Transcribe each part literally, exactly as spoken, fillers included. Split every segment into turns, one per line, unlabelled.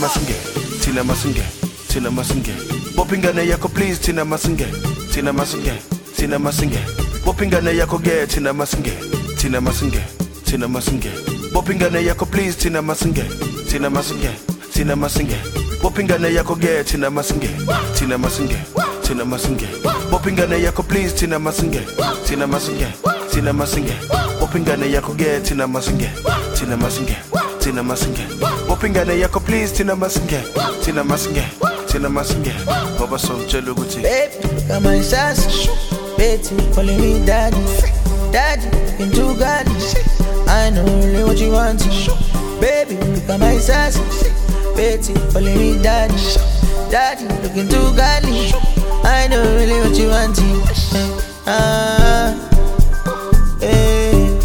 masinge, tina masinge, tina masinge. Bopingane yako please, tina masinge, tina masinge, tina masinge. Bopingane yako ge, tina masinge, tina masinge, tina masinge. Bopingane yako please, tina masinge, tina masinge, tina masinge. Bopingane yako ge, tina masinge, tina masinge, tina masinge. Bopingane yako please, tina masinge, tina masinge, tina masinge. Bopingane yako ge, tina masinge, tina masinge, tina masinge. Bopingane yako please, tina masinge, tina masinge, tina masinge. Baba som chelo guti.
Baby, come on, sassy. Betty, calling me daddy, daddy, into God. I know really what you want. Baby, come on, sassy. Betty, calling me daddy, daddy, looking too godly. I know really what you want. Ah, eh,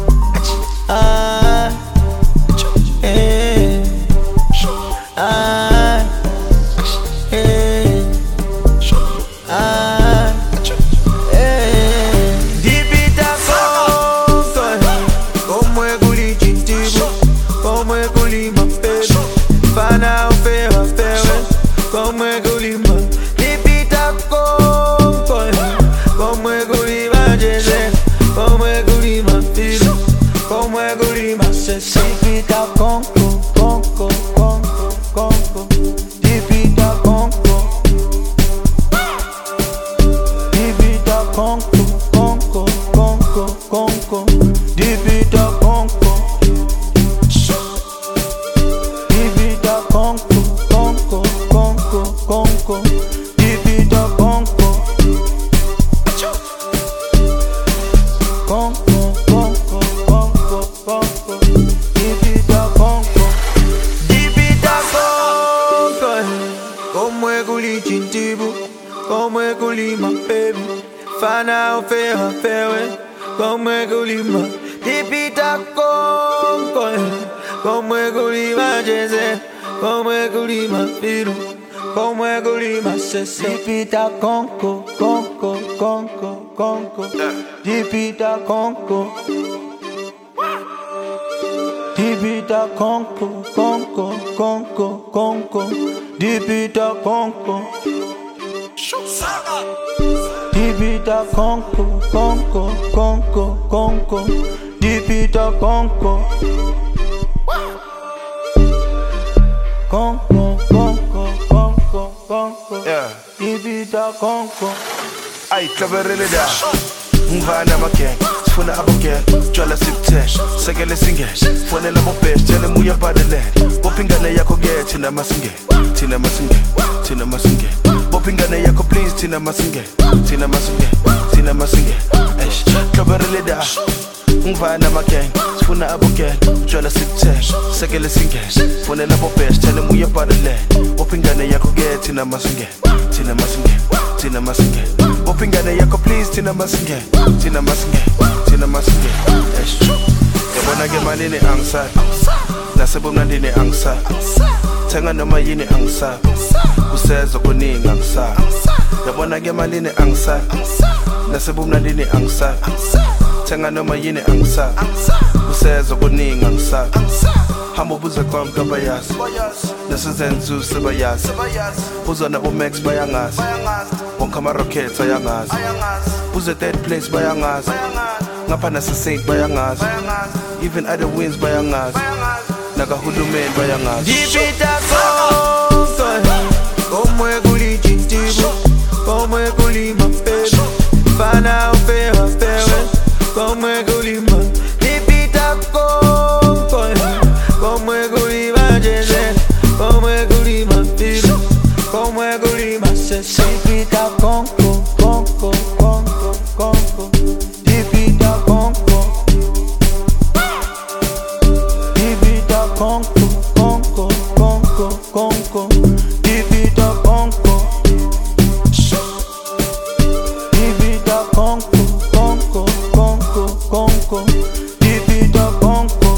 ah, eh, ah, eh, ah, eh. Deep it up, como é guli tintivo, como é guli ma baby. Fana o ferro, ferro, como é guli ma. Deep it up, como é guli ma jeze, como é guli ma filho, como é guli ma sesi. Deep it up, conco, conco, conco, conco. Deep it up, conco. Deep it up, conco, conco, conco, conco. Deep it up, conco. Deep it up, conco, conco, conco, conco. Deep it up, conco. Conco, conco, conco, conco. Deep it up, conco. Deep it up, conco. Como é guli tintivo, como é guli ma baby. Fana o ferro, ferro, como é guli ma. Deep it up, conco. Como é guli ma jeze, como é guli ma filho, como é guli ma sese. Deep it up, conco, conco, conco, conco. Deep it up, conco. Deep it up, conco, conco, conco, conco. Deep it up, conco. Deep it up, conco, conco, conco, conco. Deep it up, conco. Conco, conco, conco, conco.
Yeah.
Deep it up, conco.
Ay, klaverele da. Mvana maken, funa aboken, jwala sipte, segele singe, fone la bopesh, tele muya badele. Bopingane yako ge, tina masinge, tina masinge, tina masinge. Bopingane yako please, tina masinge, tina masinge, tina masinge. Eish, klaverele da. Mvana maken, funa aboken, jwala sipte, segele singe, fone la bopesh, tele muya badele. Bopingane yako ge, tina masinge, tina masinge, tina masinge. Bopingane yako please, tina masinge, tina masinge, tina masinge. Eish, yabona ke malini angsa, nasebona ndini angsa. Thenga noma yini angsa, kuseza kuningi angsa. Yabona ke malini angsa, nasebona ndini angsa. Thenga noma yini angsa, kuseza kuningi angsa. Hamba buze kwam kabayas, nasizenzu sebayas. Buza na bo Max bayangas, bonkama rockets ayangas. Buze third place bayangas, ngapha nasa Saint bayangas. Even other wins bayangas, naga hulumen bayangas.
Deep it up, conco. Como é guli tintivo, como é guli ma baby. Fana o ferro, ferro, como é guli ma. Deep it up, conco. Como é guli ma jeze, como é guli ma filho, como é guli ma sese. Deep it up, conco, conco, conco, conco. Deep it up, conco. Deep it up, conco, conco, conco, conco. Deep it up, conco. Deep it up, conco, conco, conco, conco. Deep it up, conco.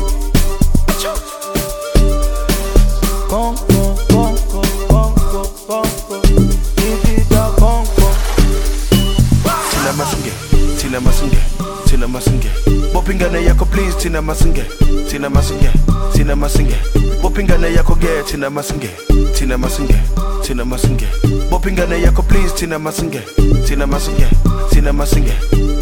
Conco, conco, conco, conco. Deep it up, conco.
Tina masinge, tina masinge, tina masinge. Bopingane yako please, tina masinge, tina masinge, tina masinge. Bopingane yako ge, tina masinge, tina masinge, tina masinge. Bopingane yako please, tina masinge, tina masinge, tina masinge.